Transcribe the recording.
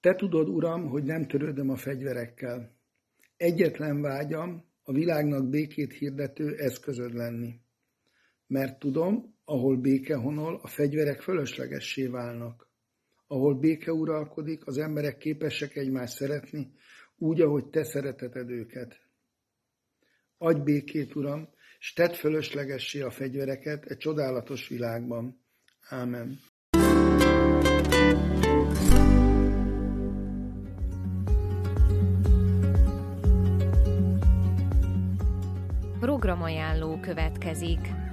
Te tudod, Uram, hogy nem törődöm a fegyverekkel. Egyetlen vágyam a világnak békét hirdető eszközöd lenni. Mert tudom, ahol béke honol, a fegyverek fölöslegessé válnak. Ahol béke uralkodik, az emberek képesek egymást szeretni, úgy, ahogy te szereteted őket. Adj békét, Uram, s tedd fölöslegessé a fegyvereket e csodálatos világban. Ámen. Programajánló következik.